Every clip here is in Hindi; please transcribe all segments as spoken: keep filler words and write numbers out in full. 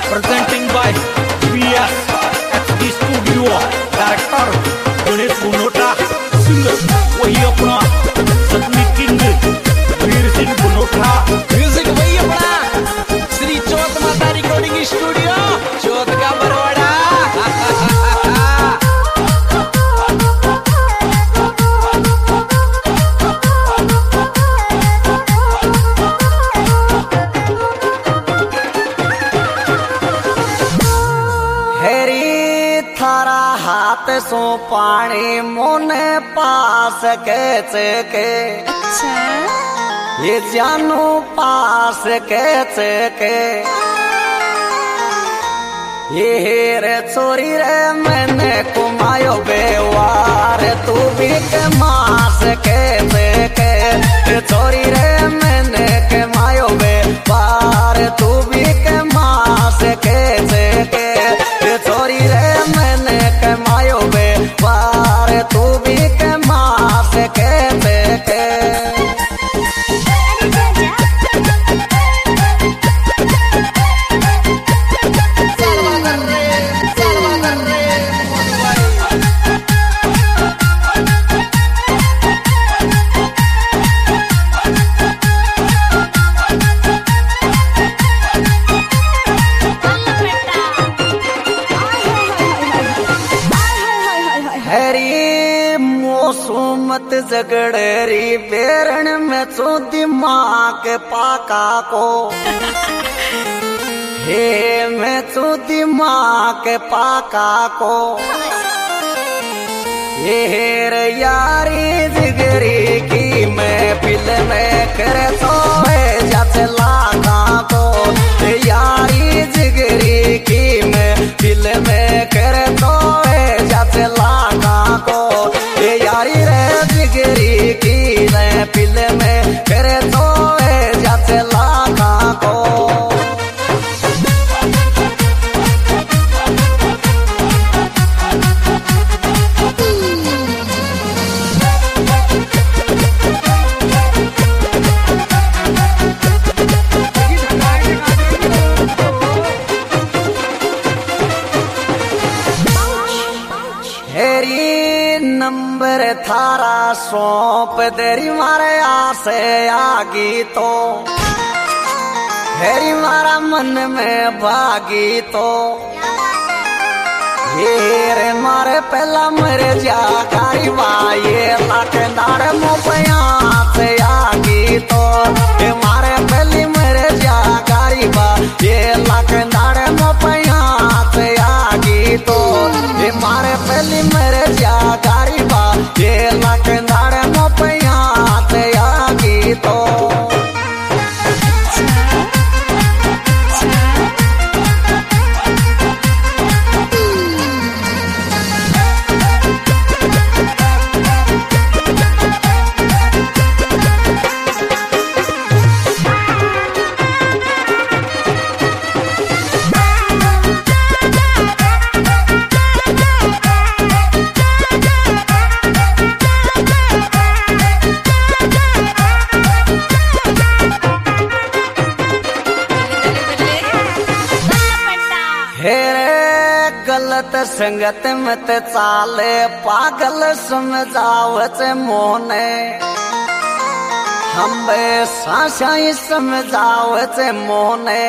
presenting by B S H D Studio, director Ganesh गुनोटा, singer वही अपना सतमी किंग वीर सिंह गुनोटा, म्यूजिक वही अपना श्री चौथ माता रिकॉर्डिंग स्टूडियो चौथ का बरवाड़ा। थारा हाथ सो पानी मोने पास कैच के अच्छा ये जानू पास कैच के ये रे चोरी रे मैंने कुमायो बेवार तू भी के मास कैच के चोरी रे मैंने के मायो बेवार तू भी के मास कैच के चोरी रे मैंने कमायो बे वार तू भी कमा सके के मत झगड़ेरी बेरण में चो दिमाग पाका को हे मैं चो दिमाग पाका को ये रे यारी जिगरी की मैं पिल में करे तो है जाते लागा को यारी जिगरी की मैं पिल में करे तो है जाते लागा को यारी रे जिगरी की मैं पिल में करे तो है जाते लागा को नंबर थारा सौंप देरी मारे आसे आगी तो हेरी मारा मन में भागी तो ये रे मारे पहला मेरे जाकारी ये लाख दाड़ मोपया से आगी तो ये मारे पहली मेरे जाकारी बा ये लाख दाड़ मोपया से आगी तो ये मारे पहली मेरे जाकारी बा ये लाख दाड़ मोपया से आगी तो गलत संगत मत चाले पागल समझावत मोने हम बे साशाई समझावत मोने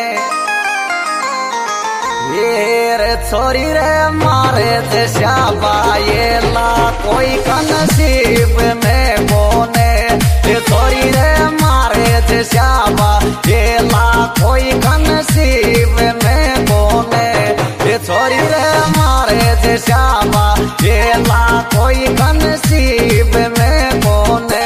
ये रे छोरी रे मारे देशा बाये ला कोई का नसीब में बोने ये छोरी रे मारे देशा बा ये ला कोई का नसीब में बोने ये छोरी रे मारे देशाबा ये ला कोई का नसीब में बोने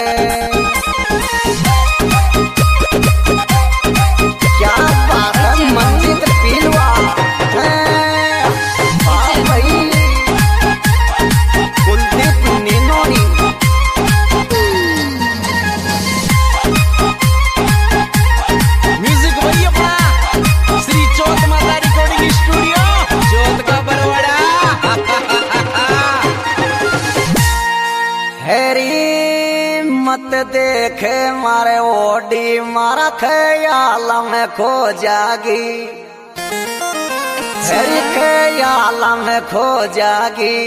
क्या बात है मंजित पीलवा भाई कुलदीप नीनोनी म्यूजिक वही अपना श्री चौथ माता रिकॉर्डिंग स्टूडियो चौथ का बरवाड़ा। हैरी मत देखे मारे ओडी मारा ख्याल में खो जागी तेरी ख्याल में खो जागी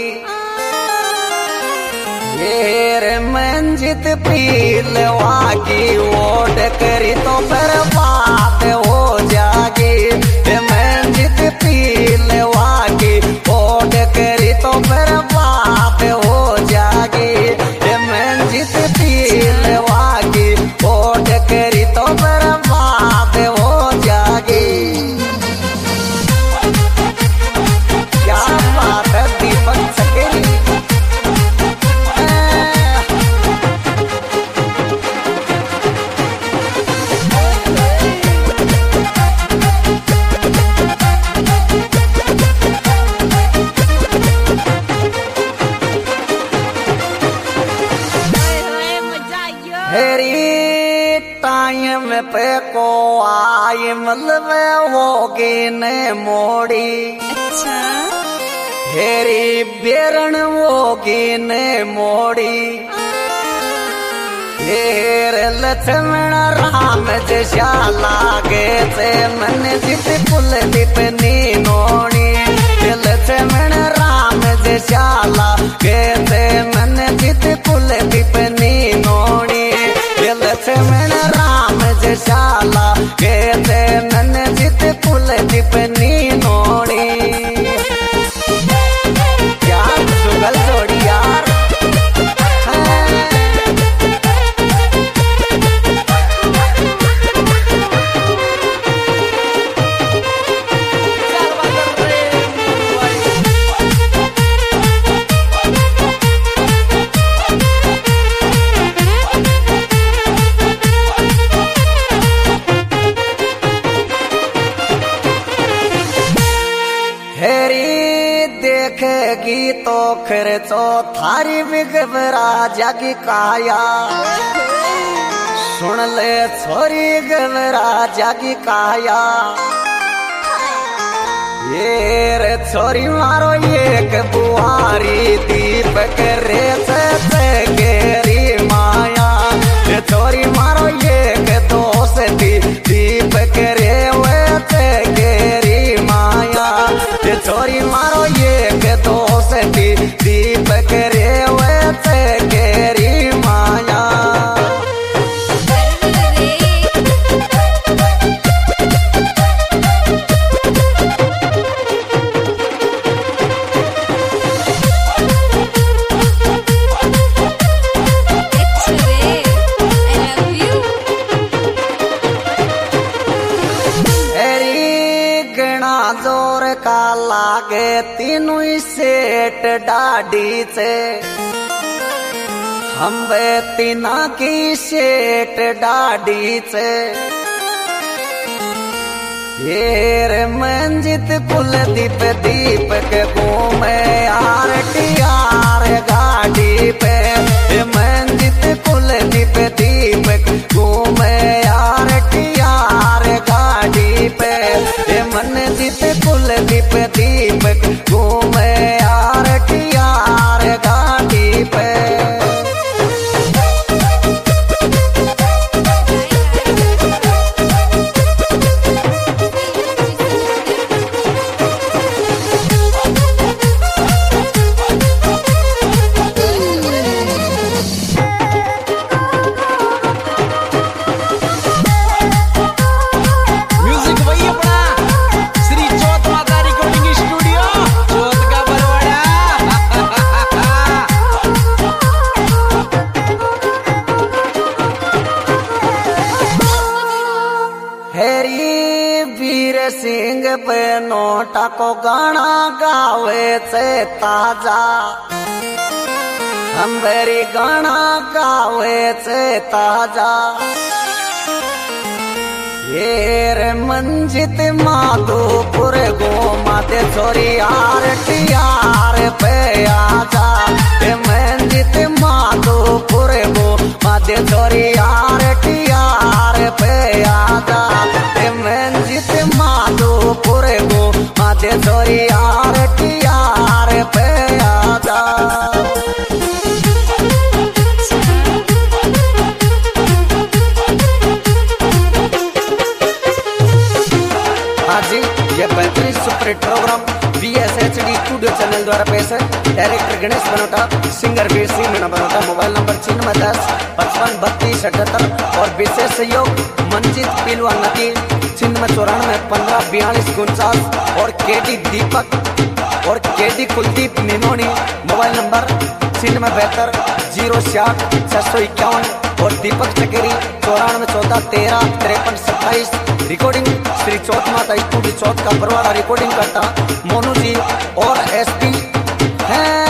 ये मंजित पील वागी ओट करी तो फिर बात हो जागी मंजित पील वागी ओट करी तो फिर बात हो जागी मंजित पील वागी ओट करी तो फिर बात हो जागी। क्या बात है दीपक सकेली। टाइम पे को आई मतलब होगी ने मोड़ी अच्छा हेरी बेरण होगी ने मोड़ी हेर लक्ष्मण राम जैसा लागे से मन जित कुल दीपनी नोड़ी लक्ष्मण राम जैसा लागे से मन जित कुल दीपनी नोड़ी लक्ष्मण राम जैसा लागे से मन जित कुल दीपनी नोड़ी। क्या सुगल जोड़ी यार। देखेगी तो फिर तो थारी बिगबरा जागी काया सुन ले छोरी गबरा जागी काया ये रे छोरी मारो एक बुआरी दीपक रे से गेरी माया रे छोरी मारो एक दोस्ती दीपक रे वे गेरी माया रे छोरी मारो एक दोस्ती दीपक रे वे गेरी माया। जोर का लागे तीनों सेठ डाडी से हम वे तीना की सेठ डाडी से ये मंजित कुल दीप दीपक घूमे यार टियार गाड़ी पे मंजित कुल दीप दीपक घूमे यार टियार गाड़ी पे मन जित कुल दीप दीपक घूमे यार टियार गाड़ी पे। सिंह पे नोटा को गाना गावे से ताजा हमारी गाना गावे से ताजा ये मंजित माधोपुर गो माते छोरी यार टियार पे आजा मंजित माधोपुर गो माते छोरी यार टियार पे आजा मंजित माधोपुर गो माते छोरी यार टियार पे आजा। हाजी ये बेहतरीन super hit program B S H D studio channel द्वारा पेश है। Director Ganesh Banota, singer Veer Singh Meena Banota. Mobile number छिन्नवे दस पचपन बत्तीस अठहत्तर और विशेष सहयोग मंजित पीलवान नकी छिन्नवे चौरानवे पंद्रह बयालीस उनचास और के डी दीपक और के डी कुलदीप निनोनी। मोबाइल नंबर छिन्नवे बहत्तर जीरो साठ छह सौ इक्यावन और दीपक चकेरी चौरानवे चौदह तेरह तिरपन सत्ताईस। रिकॉर्डिंग श्री चौथ माता स्टूडियो चौथ का बरवाड़ा। रिकॉर्डिंग करता मोनू जी और एस पी है।